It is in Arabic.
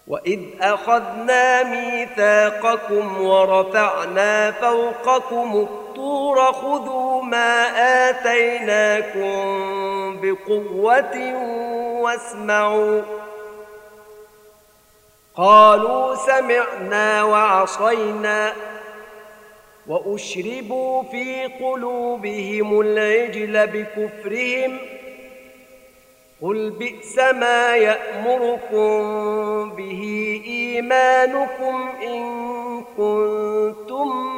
وإذ أخذنا ميثاقكم ورفعنا فوقكم الطور خذوا ما آتيناكم بقوة واسمعوا قالوا سمعنا وعصينا وأشربوا في قلوبهم العجل بكفرهم قل بئس ما يأمركم به إيمانكم إن كنتم